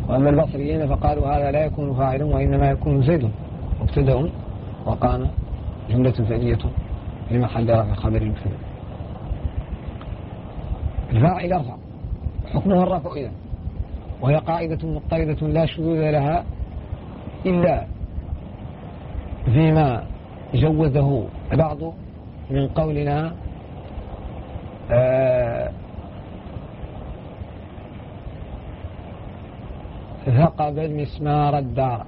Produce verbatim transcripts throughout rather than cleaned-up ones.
وأما البصريين فقالوا هذا لا يكون فاعل وإنما يكون زيد مبتدأ وقام جملة فعلية في محل رفع خبر المبتدأ. الفاعل يرفع حكمها الرفع إذا، وهي قاعدة مضطردة لا شذوذ لها إلا فيما جوزه بعض من قولنا آه ثقب المسمار الدار،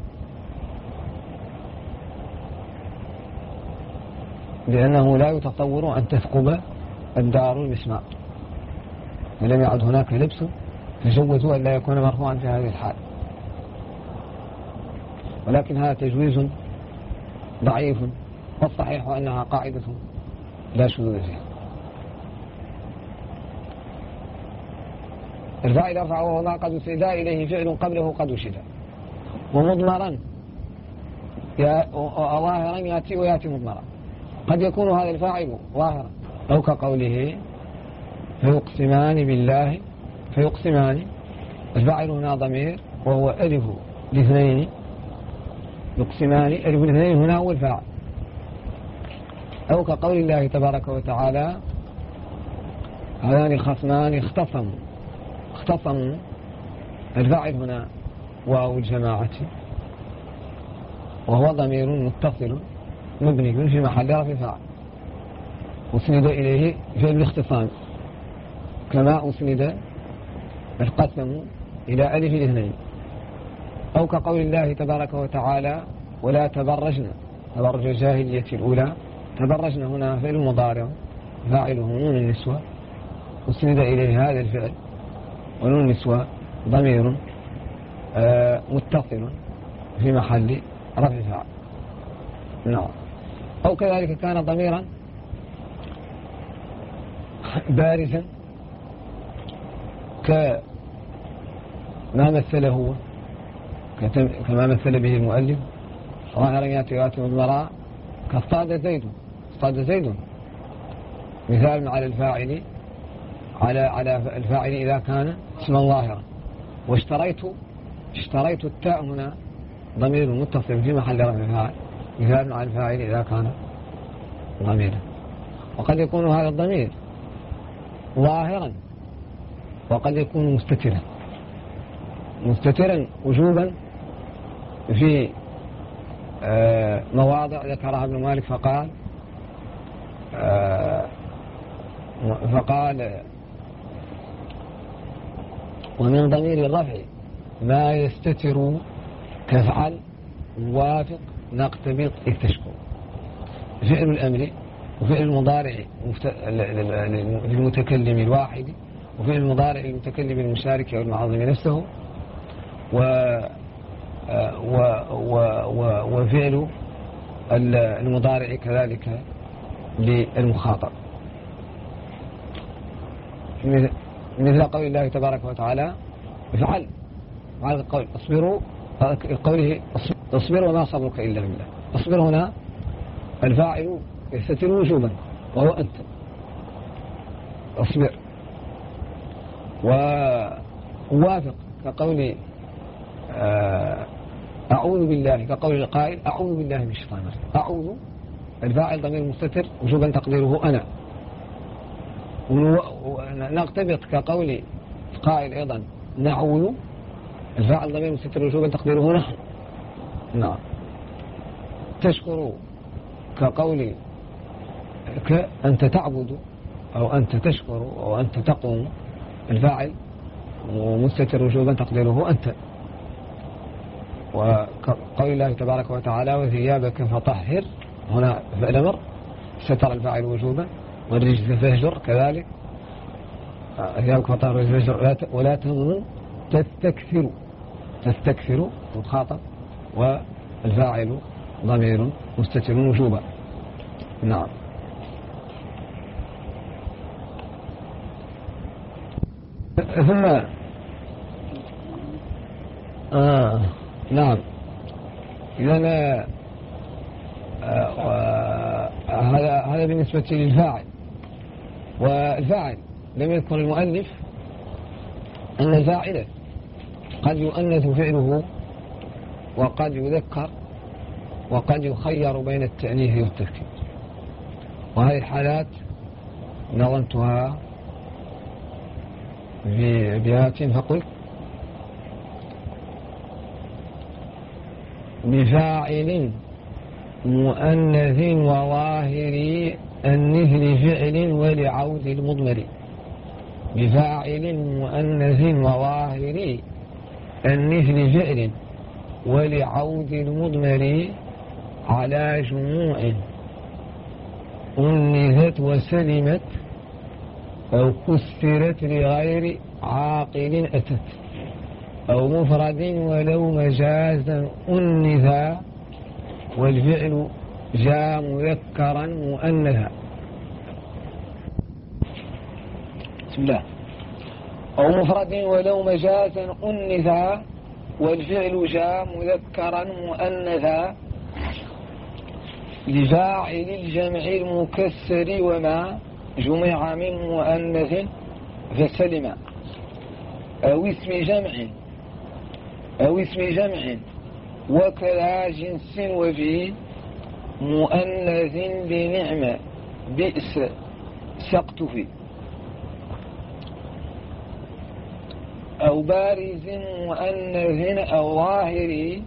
لأنه لا يتصور أن تثقب الدار المسمار، ولم يعد هناك لبس فجوزوا أن لا يكون مرفوعا في هذه الحال. ولكن هذا تجويز ضعيف، والصحيح أنها قاعدة لا شذوذ فيها. الفاعل يرفع وهو ما قد أسند إليه فعل قبله قد أشد، ومضمرا ظاهرا يأتي ويأتي مضمرا. قد يكون هذا الفاعل ظاهرا، أو كقوله فيقسمان بالله، فيقسمان الفاعل هنا ضمير وهو ألف الاثنين، يقسمان ألف الاثنين هنا هو الفاعل. أو كقول الله تبارك وتعالى هذان خصمان اختصموا، اختصموا الفاعل هنا واو الجماعة وهو ضمير متصل مبني في محل رفع فاعل، أسند إليه فعل الاختصام كما أسند القسم إلى ألف الاثنين. أو كقول الله تبارك وتعالى ولا تبرجنا تبرج الجاهلية الأولى، تبرجنا هنا فعل مضارع فاعله نون النسوة أسند إليه هذا الفعل، ونون النسوة ضمير آه متصل في محل رفع فاعل. نعم. أو كذلك كان ضميرا بارزا كما مثله هو، كما مثل به المؤلف ظاهرا ياتي وياتي مضمرا، كاصطاد زيد، اصطاد زيد مثال على الفاعل على على الفاعل إذا كان اسما ظاهرا. واشتريت، اشتريت التاء هنا ضمير متصل في محل رفع فاعل، مثال على الفاعل إذا كان ضميرا. وقد يكون هذا الضمير ظاهرا وقد يكون مستترا، مستترا وجوبا في مواضع ذكرها ابن مالك فقال فقال ومن ضمير الرفع ما يستتر كفعل وافق نقتبط اكتشكو. فعل الأمر وفعل المضارع للمتكلم الواحد، وفعل المضارع للمتكلم المشارك أو المعظم نفسه، و و و و وفعل المضارع كذلك للمخاطب، مثل قول الله تبارك وتعالى افعل، وعلى القول اصبروا، قوله اصبر وما صبرك إلا بالله. اصبر هنا الفاعل يستتر وجوبا وهو أنت، اصبر. ووافق كقول أعوذ بالله، كقول القائل أعوذ بالله من الشيطان الرجيم. أعوذ الفاعل ضمير مستتر وجوبا تقديره أنا. ونقتبط كقول القائل أيضا نعوذ الفاعل ضمير مستتر وجوبا تقديره نحن. نعم. تشكر كقول أنت تعبد أو أنت تشكر أو أنت تقوم الفاعل ومستتر وجوبا تقديره أنت. وقول الله تبارك وتعالى وثيابك فطهر هنا فعل أمر ستر الفاعل وجوبا، والرجز فهجر كذلك ثيابك فطهر والرجز فهجر، ولا تمنن تستكثر، تستكثر مخاطب والفاعل ضمير مستتر وجوبا. نعم. ثم آه نعم إذن آه هذا هذا بالنسبة للفاعل. والفاعل لم يذكر المؤلف أن الفاعل قد يؤنث فعله وقد يذكر وقد يخير بين التأنيث والتذكير. وهذه الحالات نظمتها في أبيات فقل: بفاعل مؤنث وظاهر أنث لفعل ولعود المضمر. بفاعل مؤنث وظاهر أنث لفعل ولعود المضمر على جموع أنثت وسلمت أو كسرت لغير عاقل أتت أو مفرد ولو مجازا أنثا والفعل جاء مذكرا مؤنثا. بسم الله. أو مفرد ولو مجازا أنثا والفعل جاء مذكرا مؤنثا لفاعل الجمع المكسر وما جمع من مؤنث فسلم أو اسم جمع أو اسم جمع وكذا جنس وفي مؤنث بنعمة بئس سقط في أو بارز مؤنث أو ظاهر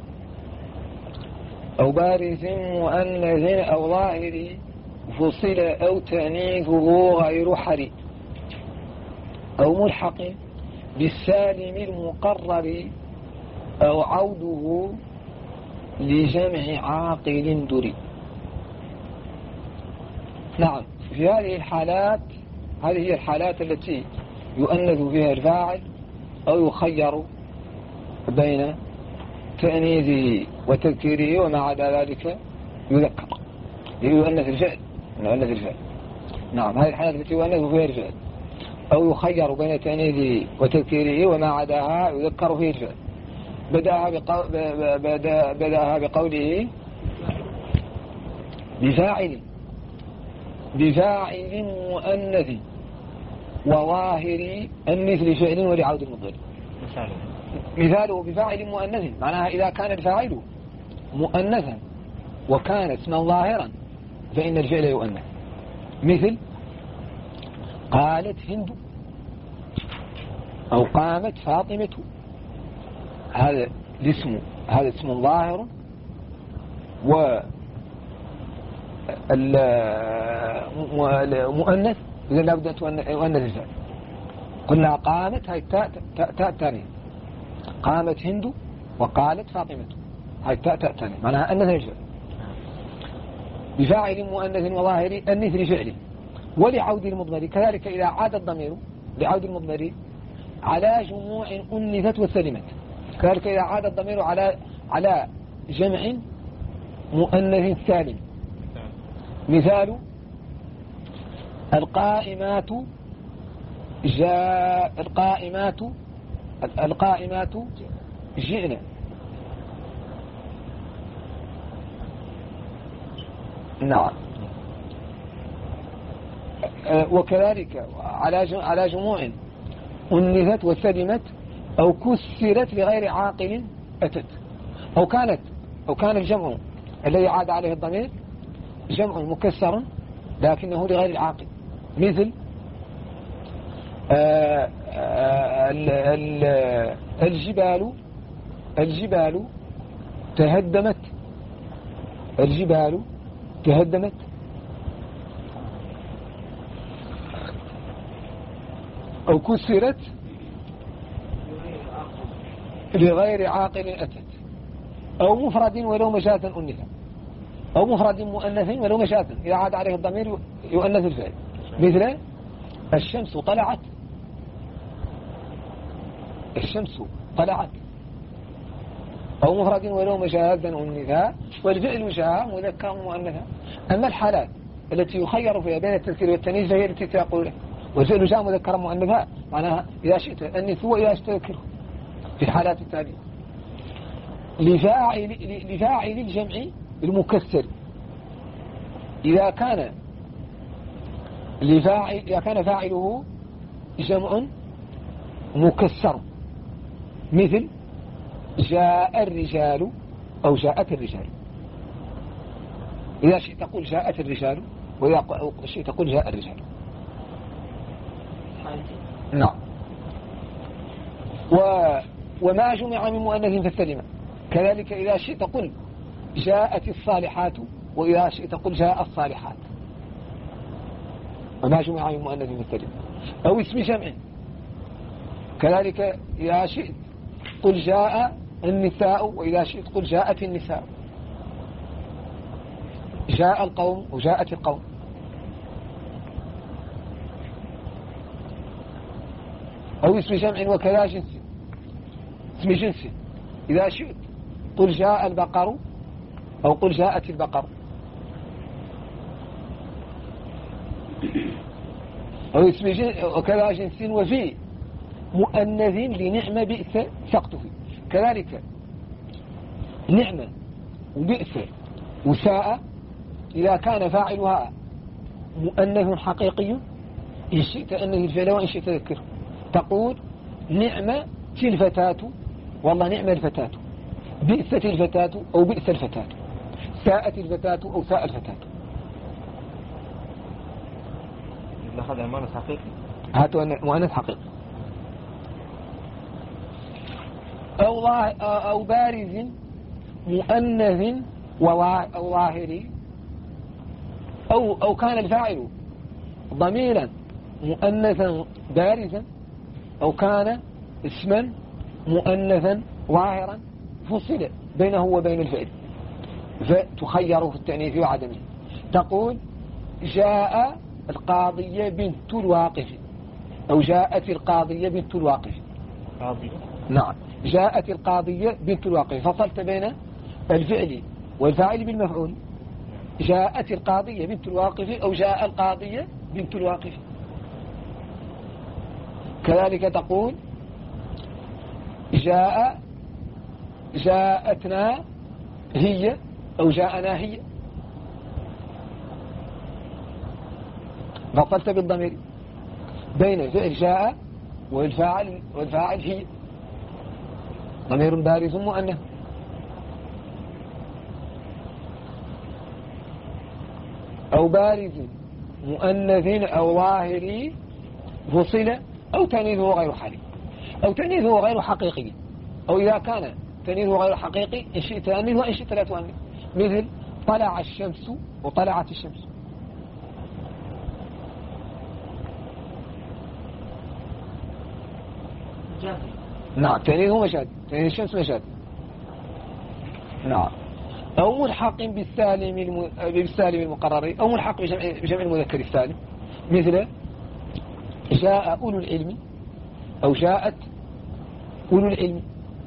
أو بارز مؤنث أو ظاهر فصل أو تأنيثه غير حري أو ملحق بالسالم المقرر أو عوده لجمع عاقل دري. نعم، في هذه الحالات هذه هي الحالات التي يؤنث فيها الفاعل أو يخير بين تأنيثه وتذكيره وما عدا ذلك يذكر يؤنث الفعل يؤنث الفعل. نعم، هذه الحالات التي يؤنث فيها الفعل أو يخير بين تأنيثه وتذكيره وما عداها يذكر فيه الفعل. بدأها, بقو... بدأ... بدأها بقوله بفاعل بفاعل مؤنث وظاهر أنث لفعل ولعود المضمر. مثاله بفاعل مؤنث معناها إذا كان الفاعل مؤنثا وكان اسما ظاهرا فإن الفعل يؤنث. مثل قالت هند أو قامت فاطمة، هذا الاسم هذا اسم ظاهر والمؤنث إذا لابد أن يؤنث الفعل. قلنا قامت هاي تاء تاء تانية، قامت هند وقالت فاطمة هاي تاء تاء تانية معناها أنث الفعل. بفاعل مؤنث وظاهر أنث لفعله ولعود المضمر كذلك إذا عاد الضمير لعود المضمر على جموع أنثت وسلمت، كذلك إذا عاد الضمير على على جمع مؤنث سالم. مثال القائمات جاء القائمات القائمات جئنا. نعم، وكذلك على على جموع أنثت وسلمت أو كسرت لغير عاقل أتت، أو كانت أو كان الجمع الذي عاد عليه الضمير جمع مكسر لكنه لغير العاقل. مثل آآ آآ ال ال الجبال الجبال تهدمت الجبال تهدمت أو كسرت لغير عاقل أتت، أو مفرد ولو مشاة أنثا، أو مفرد مؤنث ولو مشاة إذا عاد عليه الضمير يؤنث الفعل. مثل الشمس طلعت الشمس طلعت، أو مفرد ولو مشاة أنثا والفعل شاء مذكر مؤنثا. أما الحالات التي يخير فيها بين التذكير والتأنيث فهي التي تقول والفعل شاء مذكر مؤنثا معناها إذا شئت أنث وإذا شئت تذكره في الحالات التالية. لفاعل لفاعل الجمع المكسر إذا كان لفاعل إذا كان فاعله جمع مكسر. مثل جاء الرجال أو جاءت الرجال. إذا شئت تقول جاءت الرجال، وإذا شئت تقول جاء الرجال. نعم. و وما جمع من مؤنث فالسلمة. كذلك إذا شئت تقول جاءت الصالحات، وإذا شئت تقول جاء الصالحات، وما جمع من مؤنث فالسلمة. أو اسم جمع، كذلك إذا شئت قل جاء النساء، وإذا شئت قل جاءت النساء. جاء القوم وجاءت القوم. أو اسم جمع وكذا جنس، اسم جنس، إذا شئت قل جاء البقر أو قل جاءت البقر. أو اسم جنس وكذا جنس وفي مؤنث لنعمة بئس سقطه. كذلك نعمة وبئس وساء إذا كان فاعلها مؤنث حقيقي، إن شئت أنه الفعل وإن شئت تذكره. تقول نعمة الفتاة، والله نعمة الفتاة، بئست الفتاة أو بئس الفتاة، ساءت الفتاة أو ساء الفتاة. هذا مؤنث حقيقي، هذا مؤنث حقيقي. أو أو بارز مؤنث وظاهري، أو أو كان الفاعل ضميرا مؤنثا بارزا، أو كان اسما مؤنثا ظاهرا فصل بينه وبين الفعل، فتخير في التأنيث وعدمه. تقول جاء القاضية بنت الواقف، أو جاءت القاضية بنت الواقف. قاضية. نعم، جاءت القاضية بنت الواقف، فصلت بين الفعل والفاعل بالمفعول. جاءت القاضية بنت الواقف أو جاء القاضية بنت الواقف. كذلك تقول جاء جاءتنا هي أو جاءنا هي، فصلت بالضمير بين فعل جاء والفاعل والفاعل هي، ضمير بارز مؤنث. أو بارز مؤنث أو ظاهري فصل، أو تأنيثه غير حالي، أو تأنيثه غير حقيقي. أو إذا كان تأنيثه غير حقيقي إن شئت تأنث وإن شئت لا تؤنث، مثل طلع الشمس وطلعت الشمس. جاد. نعم، تأنيثه مشاد، تأنيث الشمس مشاد. نعم. أو ملحق بالسالم الم... بالسالم المقرر، أو ملحق بجمع, بجمع المذكر السالم، مثل جاء أولو العلم أو جاءت أولو العلم.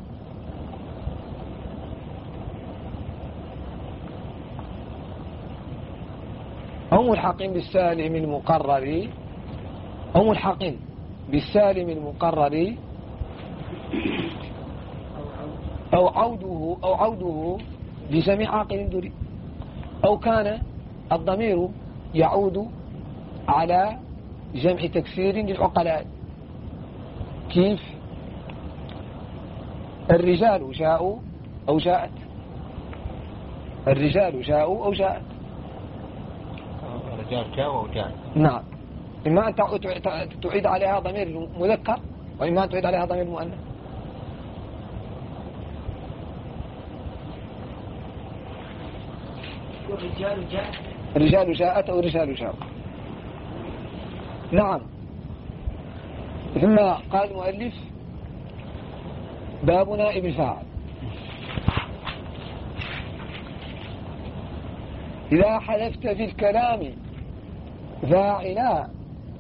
أو ملحق بالسالم المقرر، أو ملحق بالسالم المقرر، أو عوده أو عوده لجميع عاقل دري. أو كان الضمير يعود على جمع تكسير للعقلاء، كيف الرجال جاءوا أو جاءت، الرجال جاءوا أو جاءت. الرجال جاءوا أو جاءت. نعم، إما أن تعيد عليها ضمير مذكر، وإما أن تعيد عليها ضمير مؤنث. الرجال جاء، الرجال جاءت أو الرجال جاءوا. نعم. ثم قال المؤلف باب نائب الفاعل. إذا حذفت في الكلام فاعلا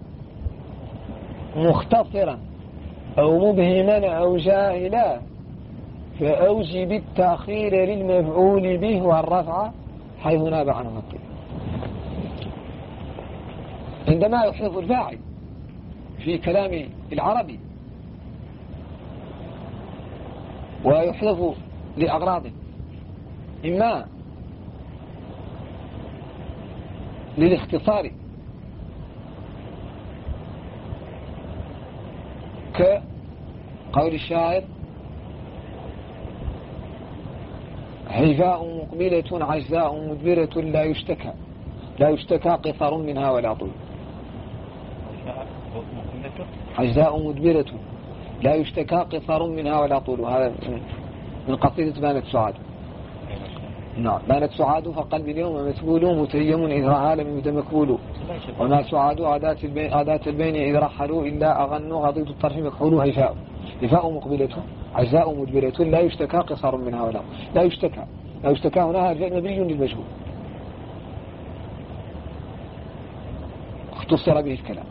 مختصرا أو مبهما أو جاهلا، فأوجب التأخير للمفعول به والرفع حيث ناب عنه الطيب. عندما يحذف الفاعل في كلام العربي ويحذف لأغراض، إما للاختصار كقول الشاعر حيفاء مقبلة عجزاء مدبرة لا يشتكى لا يشتكى قصر منها ولا طول. عجزاء مدبرة لا يشتكى قصر منها ولا طول. هذا من قصيدة بانت سعاد. نعم. بانت سعاد فقلب اليوم مسبول متيم إذ رأى لم يد مكبول وما سعاد عادات البين, عادات البين إذ رحلوا إلا أغنوا غضيض الطرف مكحول. هيفاء هيفاء مقبلة عجزاء مدبرة لا يشتكى قصر منها ولا لا يشتكى لا يشتكى هنا الفعل مبني للمجهول اختصر به الكلام.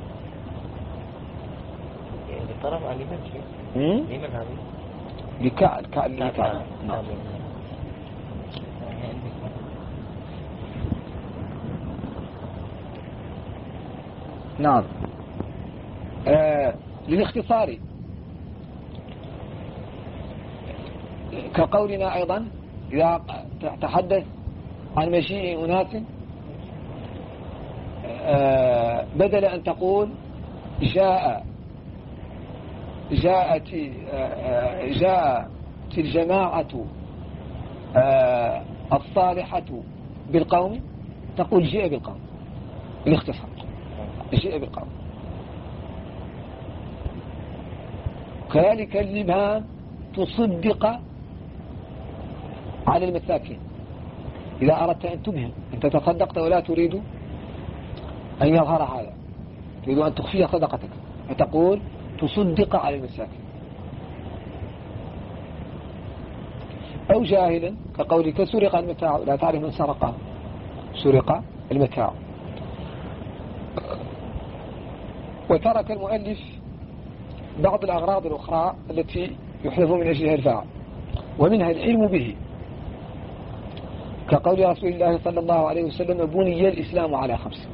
طرف على لمن شيء لمن هذه لكاء الكاء لكاء. نعم. نعم. آه للاختصار كقولنا أيضا إذا تحدث عن مشيء أناس آه بدل أن تقول جاء جاءت آه جاءت الجماعة آه الصالحة بالقوم تقول جاء بالقوم. الاختصار جاء بالقوم. كذلك الإبهام تصدق على المساكين. إذا أردت أن تبهم أنت تصدقت ولا تريد أن يظهر هذا تريد أن تخفي صدقتك فتقول تصدق على المساكين. أو جاهلا كقولك سرق المتاع لا تعرف من سرقه. سرق المتاع. وترك المؤلف بعض الأغراض الأخرى التي يحذف من أجلها الفاعل ومنها العلم به كقول رسول الله صلى الله عليه وسلم بني الإسلام على خمس.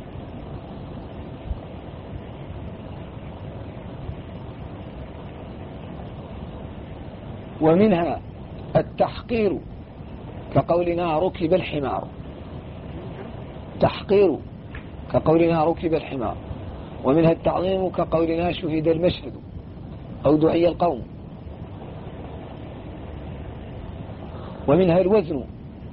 ومنها التحقير كقولنا ركب الحمار. تحقير كقولنا ركب الحمار. ومنها التعظيم كقولنا شهد المشهد أو دعي القوم. ومنها الوزن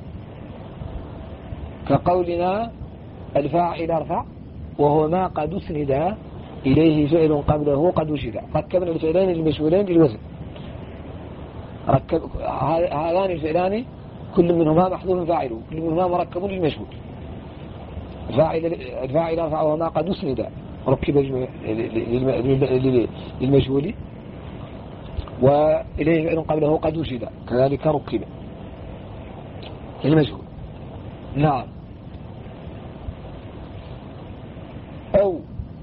كقولنا الفاعل ارفع وهو ما قد اسند إليه فعل قبله قد وجد. ركبنا الفعلين المشغولين بالوزن. ركب هذان الفعلان كل منهما محذوف فاعله كل منهما مركب للمشغول. الفاعل الفاعل ارفع وهو ما قد اسند ركب للمجهول وإليه فعل قبله قد وجد كذلك ركب للمجهول. نعم. أو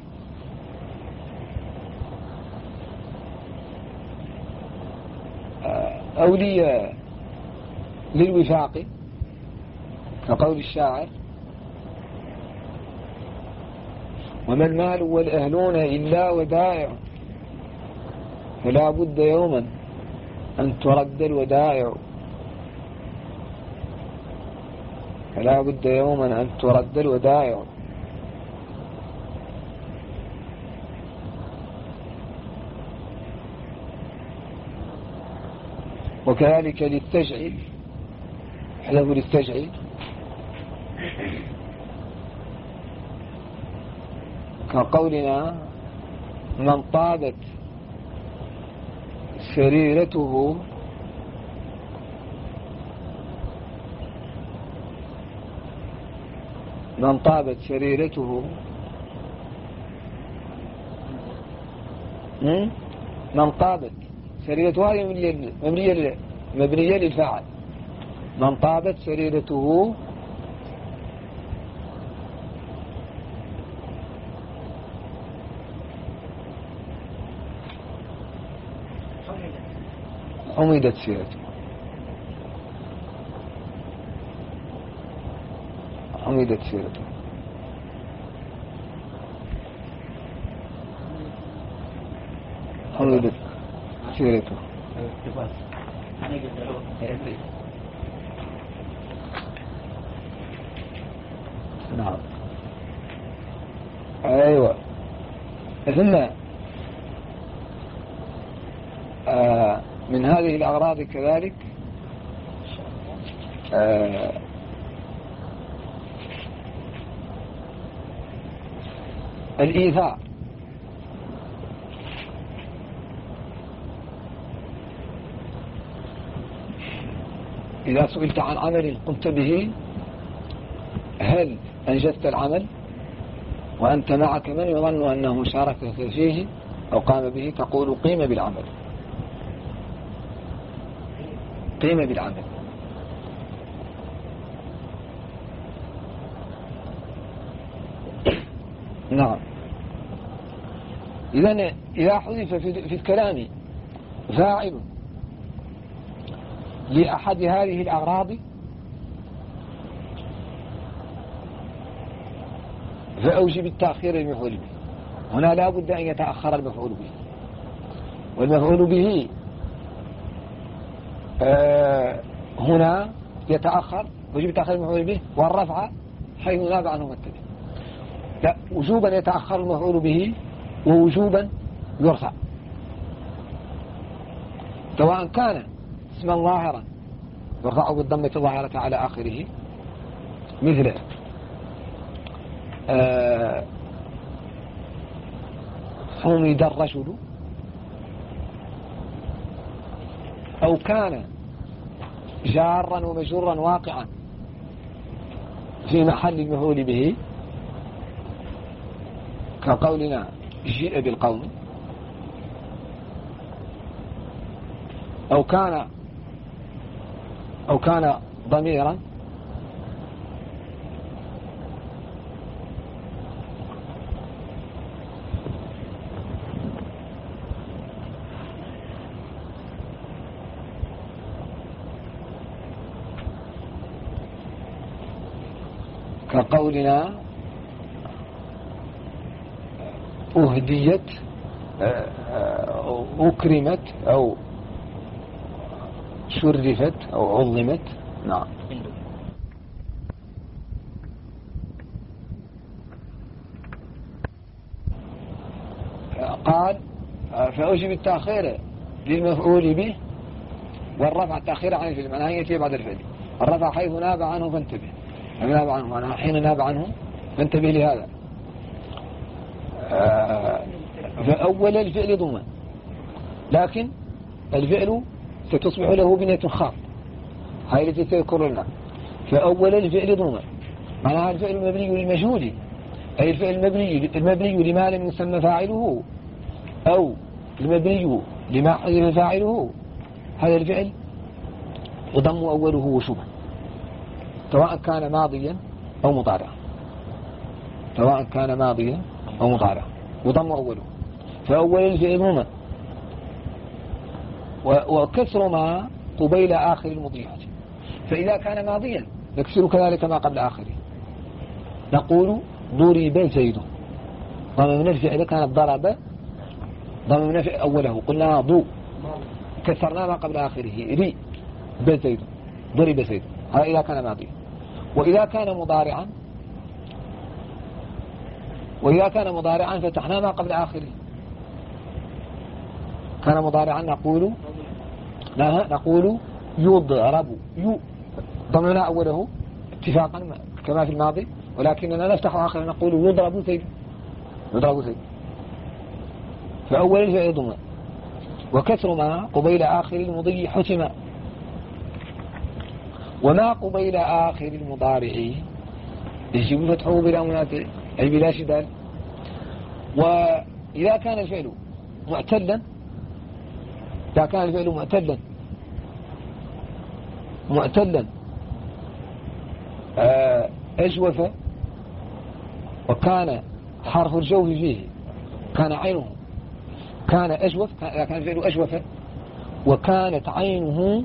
أو لي للوفاق كقول الشاعر وما المال والأهلون إلا ودائع فلا بد يوما أن ترد الودائع فلا بد يوما أن ترد الودائع. وكذلك للتجعيل حذف للتجعيل كقولنا من طابت سريرته من طابت سريرته من طابت سريرته هذه مبنية مبنية للفاعل. من طابت سريرته حمدت سيرته حمدت سيرته حمدت سيرته. نعم. أيوة. ثم آه من هذه الأغراض كذلك آه الإيثار إذا سئلت عن عمل قمت به هل أنجزت العمل وأنت معك من يظن أنه شارك فيه أو قام به، تقول قيم بالعمل، قيم بالعمل. نعم. إذن إذا حذف في الكلام فاعل لأحد هذه الأغراض فأوجب التأخير المفعول به. هنا لا بد أن يتأخر المفعول به، والمفعول به آه هنا يتأخر، ويجب تأخير المفعول به، والرفع حيث ناب عنه مبتدأ. لا، وجوبا يتأخر المفعول به ووجوبا يرفع، سواء كان اسما ظاهرا يرفع بالضمة الظاهرة على آخره مثل آه حمد الرجل، أو كان جارا ومجرا واقعا في محل المفعول به كقولنا جيء بالقوم، أو كان أو كان ضميرا كقولنا أهديت أكرمت أو شرفت أو عظمت. نعم. قال فأوجب التأخير للمفعول به والرفع التأخير عن الفعل، معناها يأتي بعد الفعل. الرفع حيث ناب عنه فانتبه، ناب عنه معناها حين ناب عنه فانتبه لهذا. فأول الفعل ضمن، لكن الفعل ستصبح له بنية خاص، هاي التي تذكر لنا. فأول الفعل ضمن معناها الفعل المبني للمجهول، أي الفعل المبني المبني لما لم يسمى فاعله أو المبني لما حذف فاعله، هذا الفعل يضم أوله وشبه، سواء كان ماضيا أو مضارعا، سواء كان ماضيا أو مضارعا يضم أوله. فأول الفعل ضمن، وكسر ما قبيل آخر المضيعة. فإذا كان ماضيا نكسر كذلك ما قبل آخره، نقول ضرب زيد، ضمن الفعل كانت ضرب، ضمن الفعل أوله قلنا ضو، كسرنا ما قبل آخره ري بزيد، ضرب زيد. هذا إذا كان ماضيا. وإذا كان مضارعا وإذا كان مضارعا فتحنا ما قبل آخره. كان مضارعا نقول لا نقول يضرب، يو ضمنا أوله اتفاقا كما في الماضي، ولكننا نفتح آخره نقول يضرب زيد، يضرب زيد. فأول الفعل ضمن، وكسر ما قبيل آخر المضي حتم، وما قبيل آخر المضارع يجب فتحه بلا منافع أي بلا شدال. وإذا كان الفعل معتلا، إذا كان الفعل معتلا معتلا أجوف، وكان حرف الجوف فيه كان عينه كان أجوف، إذا كان الفعل أجوف وكانت عينه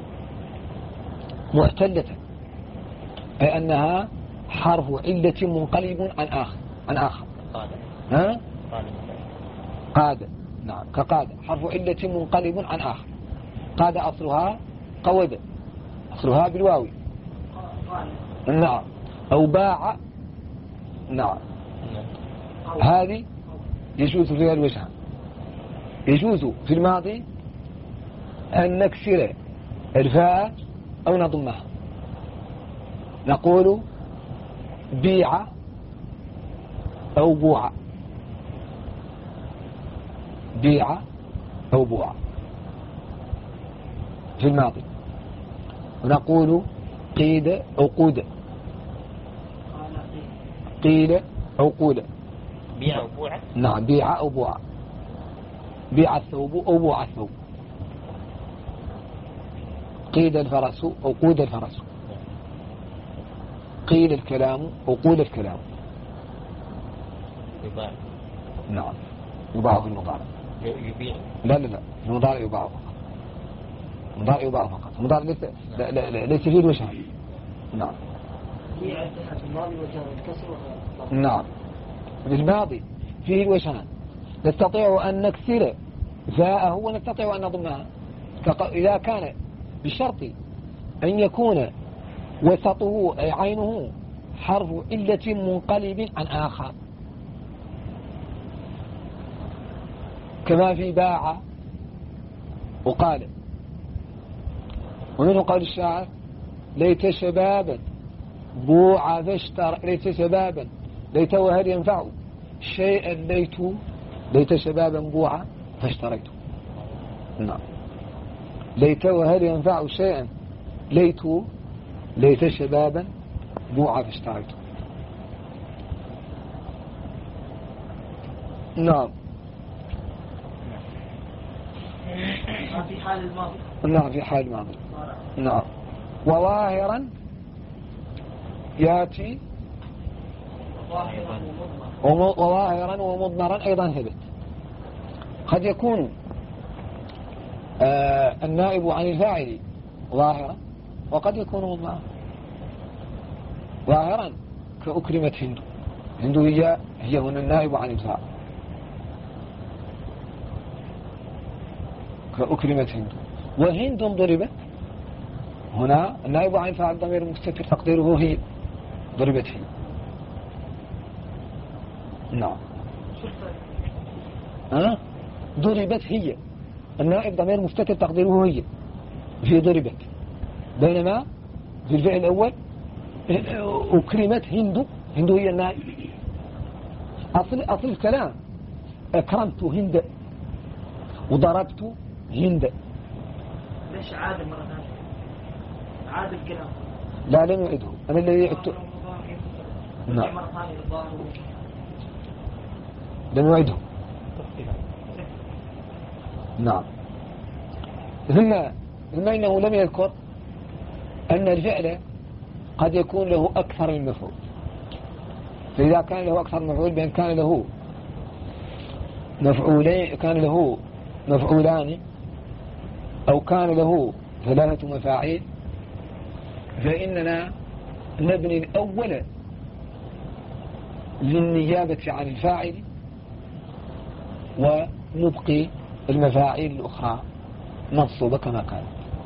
معتلة، أي أنها حرف علة منقلب عن آخر عن آخر ها قاد. نعم كقاد حرف علة منقلب عن آخر. قاد أصلها قود، أصلها بالواوي. نعم. أو باع. نعم. هذه يجوز فيها الوجه. يجوز في الماضي أن نكسر الفاء أو نضمها، نقول بيع أو بوع، بيع أو بوع في الماضي. ونقول قيد أو قود، قيل أو قود. بيع أو بوع. نعم، بيع أو بوع، بيع الثوب أو بوع الثوب، قيد الفرس أو قود الفرس، قيل الكلام أو قول الكلام. يباع. نعم، يباع في المضارع. يبيع. لا لا لا، في المضارع يباع فقط، المضارع يباع فقط، المضارع ليس لا لا لا ليس فيه الوجهان. نعم. نعم، في الماضي فيه الوجهان، نستطيع أن نكسر فاءه ونستطيع أن نضمها إذا كان بشرط أن يكون وسطه أي عينه حرف علة منقلب عن آخر، كما في باع وقال. ومنه قول الشاعر: ليت شبابا بوع فاشتر، ليت شبابا ليت وهل ينفع شيئا ليت، ليت شبابا بوع فاشتريته. نعم، ليت وهل ينفع شيئا ليت، ليت شبابا بوع فاشتريته. نعم. في حال الماضي. نعم، في حال الماضي. نعم. وظاهرا ياتي وظاهرا ومضمرا أيضا ثبت. قد يكون آه النائب عن الفاعل ظاهرا، وقد يكون مضمرا. ظاهرا كأكرمت هند، هند هي هي هنا النائب عن الفاعل، كأكرمت هند. وهند ضربت هنا النائب عن الفاعل ضمير مستتر تقديره هي، ضربت هي. نعم. ها ضربت هي، النائب ضمير مستتر تقديره هي في ضربت، بينما في الفعل الأول أكرمت هند، هند هي النائب. أصل أصل الكلام أكرمت هند وضربت هند. ليش عاد مرة ثانية؟ عاد الكلام. لا، لم يعده، أنا الذي عدته. نعم، لم يعده. نعم. ثم ثم إنه لم يذكر أن الفعل قد يكون له أكثر من مفعول، فإذا كان له أكثر من مفعول بأن كان له مفعولين، كان له مفعولان أو كان له ثلاثة مفاعيل، فإننا نبني الأول للنيابة عن الفاعل ونبقي المفاعيل الأخرى منصوبة كما كانت.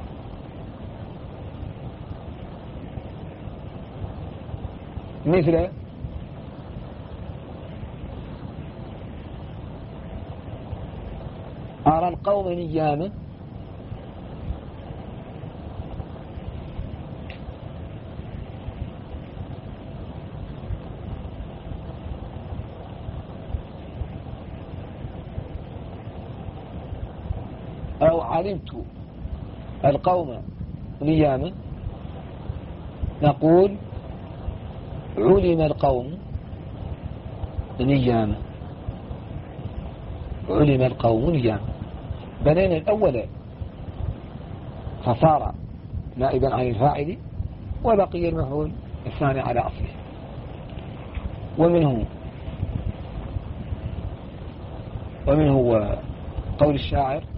مثل أرى القوم نياما، أو علمت القوم نياما، نقول علم القوم نياما، علم القوم نياما. بنينا الأول فصار نائبا عن الفاعل، وبقي المفعول الثاني على أصله. ومنه ومنه قول الشاعر: